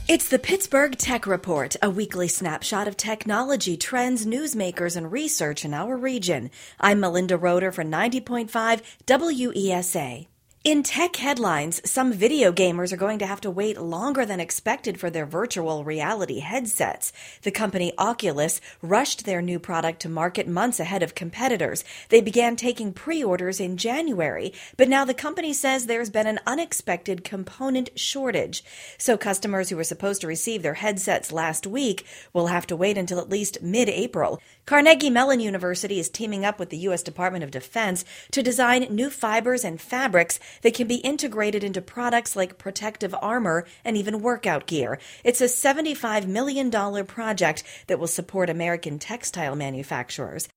It's the Pittsburgh Tech Report, a weekly snapshot of technology, trends, newsmakers, and research in our region. I'm Melinda Roeder for 90.5 WESA. In tech headlines, some video gamers are going to have to wait longer than expected for their virtual reality headsets. The company Oculus rushed their new product to market months ahead of competitors. They began taking pre-orders in January, but now the company says there's been an unexpected component shortage. So customers who were supposed to receive their headsets last week will have to wait until at least mid-April. Carnegie Mellon University is teaming up with the U.S. Department of Defense to design new fibers and fabrics that can be integrated into products like protective armor and even workout gear. It's a $75 million project that will support American textile manufacturers.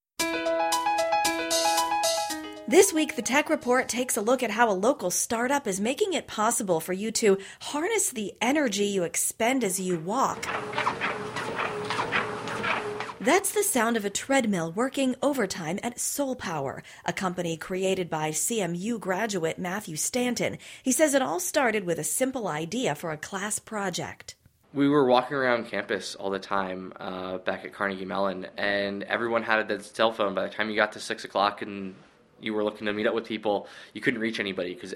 This week, the Tech Report takes a look at how a local startup is making it possible for you to harness the energy you expend as you walk. That's the sound of a treadmill working overtime at SoulPower, a company created by CMU graduate Matthew Stanton. He says it all started with a simple idea for a class project. We were walking around campus all the time back at Carnegie Mellon, and everyone had a dead cell phone. By the time you got to 6 o'clock and you were looking to meet up with people, you couldn't reach anybody because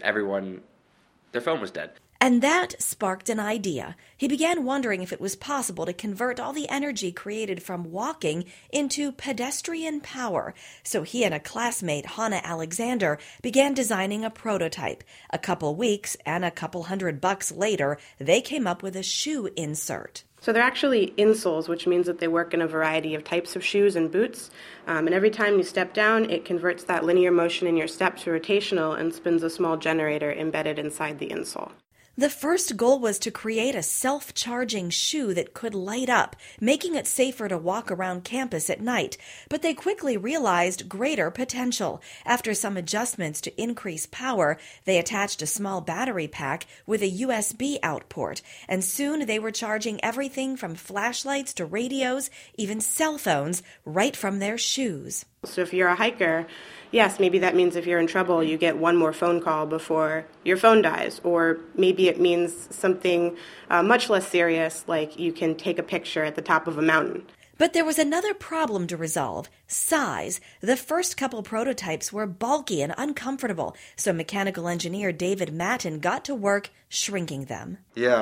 their phone was dead. And that sparked an idea. He began wondering if it was possible to convert all the energy created from walking into pedestrian power. So he and a classmate, Hannah Alexander, began designing a prototype. A couple weeks and a couple $100 later, they came up with a shoe insert. So they're actually insoles, which means that they work in a variety of types of shoes and boots. And every time you step down, it converts that linear motion in your step to rotational and spins a small generator embedded inside the insole. The first goal was to create a self-charging shoe that could light up, making it safer to walk around campus at night. But they quickly realized greater potential. After some adjustments to increase power, they attached a small battery pack with a USB out port, and soon they were charging everything from flashlights to radios, even cell phones, right from their shoes. So if you're a hiker, yes, maybe that means if you're in trouble, you get one more phone call before your phone dies. Or maybe it means something much less serious, like you can take a picture at the top of a mountain. But there was another problem to resolve: size. The first couple prototypes were bulky and uncomfortable, so mechanical engineer David Matten got to work shrinking them.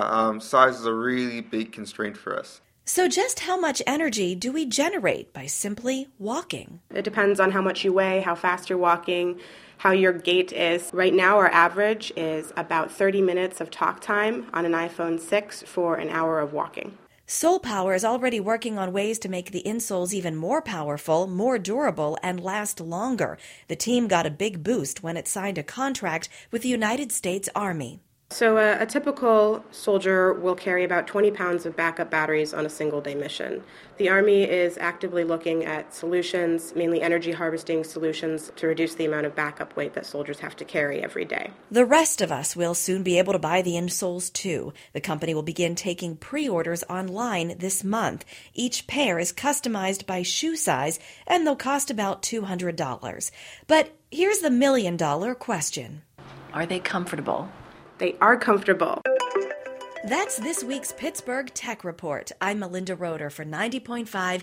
Size is a really big constraint for us. So just how much energy do we generate by simply walking? It depends on how much you weigh, how fast you're walking, how your gait is. Right now, our average is about 30 minutes of talk time on an iPhone 6 for an hour of walking. SoulPower is already working on ways to make the insoles even more powerful, more durable, and last longer. The team got a big boost when it signed a contract with the United States Army. So a typical soldier will carry about 20 pounds of backup batteries on a single-day mission. The Army is actively looking at solutions, mainly energy harvesting solutions, to reduce the amount of backup weight that soldiers have to carry every day. The rest of us will soon be able to buy the insoles too. The company will begin taking pre-orders online this month. Each pair is customized by shoe size, and they'll cost about $200. But here's the million-dollar question. Are they comfortable? They are comfortable. That's this week's Pittsburgh Tech Report. I'm Melinda Roeder for 90.5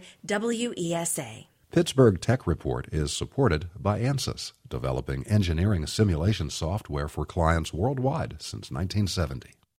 WESA. Pittsburgh Tech Report is supported by ANSYS, developing engineering simulation software for clients worldwide since 1970.